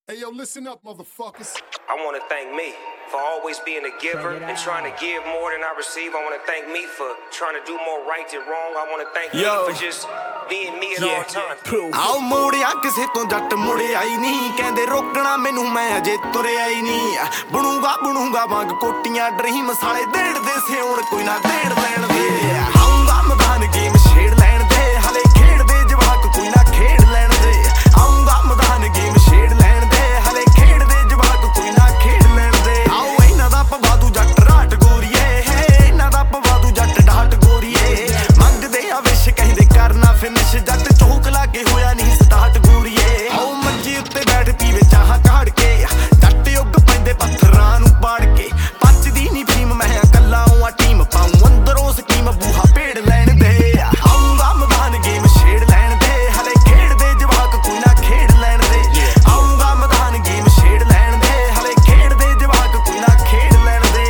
Hey, yo, listen up, motherfuckers. I want to thank me for always being a giver and trying to give more than I receive. I want to thank me for trying to do more right than wrong. I want to thank me for just being me at all times. ਆਓ ਮੋੜਿਆ ਕਿਸੇ ਤੋਂ ਜੱਟ ਮੁੜਿਆ ਹੀ ਨਹੀਂ ਕਹਿੰਦੇ ਰੋਕਣਾ ਮੈਨੂੰ ਮੈਂ ਅਜੇ ਤੁਰਿਆ ਹੀ ਨਹੀਂ ਬਣੂਗਾ ਵਾਂਗ ਕੋਟੀਆਂ ਡਰੀਮ ਸਾਲੇ ਦੇੜਦੇ ਸੇ ਹੁਣ ਕੋਈ ਨਾ ਦੇੜ ਲੈਣ ਦੇ ਆਉਂਗਾ ਮੈਦਾਨ ਗੇਮ ਛੇੜ ਲੈਣ ਦੇ ਹਲੇ ਖੇਡਦੇ ਜਵਾਕ ਕੋਈ ਨਾ ਖੇਡ ਲੈਣ ਦੇ ਆਉਂਗਾ ਮੈਦਾਨ ਗੇਮ ਛੇੜ ਲੈਣ ਦੇ ਹਲੇ ਖੇਡਦੇ ਜਵਾਕ ਕੋਈ ਨਾ ਖੇਡ ਲੈਣ ਦੇ ਆਓ ਇਹਨਾਂ ਦਾ ਪਵਾਦੂ ਜੱਟ ਰਾਟ ਗੋਰੀਏ ਇਹਨਾਂ ਦਾ ਪਵਾਦੂ ਜੱਟ ਢਾਟ ਗੋਰੀਏ ਮੰਗਦੇ ਆ ਵਿਸ਼ ਕਹਿੰਦੇ ਕਰਨਾ ਫਿਨਿਸ਼ ਜੱਟ ਚੌਕ ਲਾ ਕੇ ਹੋਇਆ ਨਹੀਂ ਸਟਾਰਟ ਗੋਰੀਏ ਆਓ ਮੰਜੀ ਉੱਤੇ ਬੈਠ ਪੀਵੇ ਚਾਹ ਕਾੜ ਕੇ ਜੱਟ ਉੱਗ ਪੈਂਦੇ ਪੱਥਰਾਂ ਨੂੰ ਪਾੜ ਕੇ ਪੱਚਦੀ ਨਹੀਂ ਫੀਮ ਮੈਂ ਕੱਲਾ ਆ ਟੀਮ ਪਾਉਂ ਅੰਦਰੋਂ ਸਕੀਮ ਬੂਹਾ ਪੇੜ ਲੈਣ ਦੇ ਆਉਂਗਾ ਮੈਦਾਨ ਗੇਮ ਛੇੜ ਲੈਣ ਦੇ ਹਲੇ ਖੇਡਦੇ ਜਵਾਕ ਕੋਈ ਨਾ ਖੇਡ ਲੈਣ ਦੇ ਆਉਂਗਾ ਮੈਦਾਨ ਗੇਮ ਛੇੜ ਲੈਣ ਦੇ ਹਲੇ ਖੇਡਦੇ ਜਵਾਕ ਕੋਈ ਨਾ ਖੇਡ ਲੈਣ ਦੇ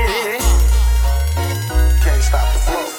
Can't stop the flow.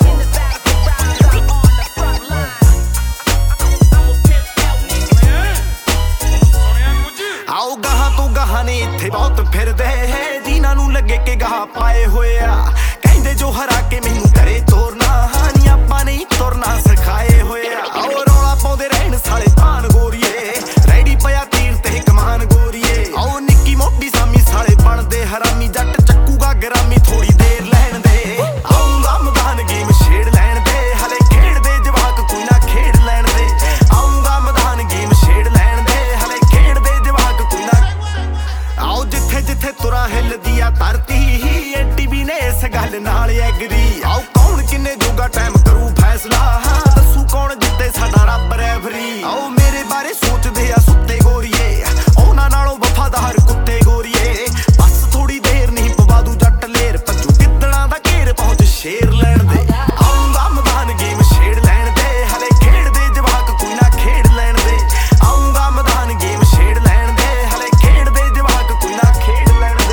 ਆਓ ਗਾਹਾਂ ਤੋਂ ਗਾਹਾਂ ਨੇ ਇੱਥੇ ਬਹੁਤ ਫਿਰਦੇ ਜਿਨ੍ਹਾਂ ਨੂੰ ਲੱਗੇ ਕਿ ਗਾਹ ਪਾਏ ਹੋਏ ਆ ਕਹਿੰਦੇ ਜੋ ਹਰਾ ਕੇ ਮੈਨੂੰ ਕਰੇ ਤੋਰਨਾ ਨੀ ਆਪਾਂ ਨਹੀਂ ਤੁਰਨਾ ਸਿਖਾਏ ਹੋਏ ਆ ਆਓ ਰੌਲਾ ਪਾਉਂਦੇ ਰਹਿਣ ਸਾਲੇ ਤਾਨ ਗੋਰੀਏ ਰੈਡੀ ਪਿਆ ਤੀਰ ਤੇ ਕਮਾਨ ਗੋਰੀਏ ਆਓ ਨਿੱਕੀ ਮੋਟੀ ਸਾਮੀ ਸਾਲੇ ਬਣਦੇ ਹਰਾਮੀ ਜੱਟ ਚੱਕੂਗਾ ਗਰਾਮੀ ਥੋੜੀ ਦੇਰ ਲੈਣ ਦੇ ਆਉਂਗਾ ਮੈਦਾਨ ਗੇਮ ਛੇੜ ਲੈਣ ਦੇ ਹਲੇ ਖੇਡਦੇ ਜਵਾਕ ਕੋਈ ਨਾ ਖੇਡ ਲੈਣ ਦੇ ਆਉਂਗਾ ਮੈਦਾਨ ਗੇਮ ਛੇੜ ਲੈਣ ਦੇ ਹਲੇ ਖੇਡਦੇ ਜਵਾਕ ਕੋਈ ਨਾ ਆਓ ਜਿੱਥੇ ਜਿੱਥੇ ਤੁਰਾਂ ਹਿੱਲਦੀ ਆ ਧਰਤੀ ਐਡੀ ਵੀ ਨੇ ਇਸ ਗੱਲ ਨਾਲ ਐਗਰੀ ਆਓ ਕੌਣ ਕਿੰਨੇ ਜੋਗਾ ਟਾਈਮ ਕਰੂ ਫੈਸਲਾ ਦੱਸੂ ਕੌਣ ਜਿੱਤੇ ਸਾਡਾ ਰੱਬ ਰੈਫਰੀ ਆਓ ਮੇਰੇ ਬਾਰੇ ਸੋਚਦੇ ਆ ਸੁੱਤੇ ਗੋਰੀਏ ਉਹਨਾਂ ਨਾਲੋਂ ਵਫਾਦਾਰ ਕੁੱਤੇ ਗੋਰੀਏ ਬਸ ਥੋੜੀ ਦੇਰ ਨਹੀਂ ਪਵਾਦੂ ਜੱਟ ਲੇਰ ਭੱਜੂ ਗਿੱਦੜਾਂ ਦਾ ਘੇਰ ਪਹੁੰਚ ਸ਼ੇਰ ਲੈਣ ਦੇ ਆਉਂਗਾ ਮੈਦਾਨ ਗੇਮ ਛੇੜ ਲੈਣ ਦੇ ਹਲੇ ਖੇਡਦੇ ਜਵਾਕ ਕੋਈ ਨਾ ਖੇਡ ਲੈਣ ਦੇ ਆਉਂਗਾ ਮੈਦਾਨ ਗੇਮ ਛੇੜ ਲੈਣ ਦੇ ਹਲੇ ਖੇਡਦੇ ਜਵਾਕ ਕੋਈ ਨਾ ਖੇਡ ਲੈਣ ਦੇ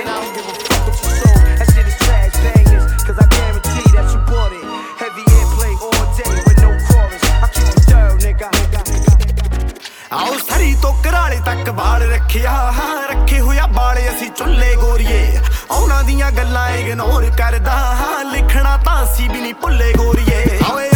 That shit is trash bangers, cause I guarantee that you bought it. Heavy airplay all day with no chorus. I keep it thorough, nigga. ਆਓ ਸਰੀ ਤੋਂ ਘਰਾਲੇ ਤੱਕ ਵਾਲ ਰੱਖੇ ਹੋਇਆ ਬਾਲੇ ਅਸੀਂ ਚੁੱਲੇ ਗੋਰੀਏ ਉਹਨਾਂ ਦੀਆਂ ਗੱਲਾਂ ਇਗਨੋਰ ਕਰਦਾ ਲਿਖਣਾ ਤਾਂ ਅਸੀਂ ਵੀ ਨਹੀਂ ਭੁੱਲੇ ਗੋਰੀਏ ਆਓ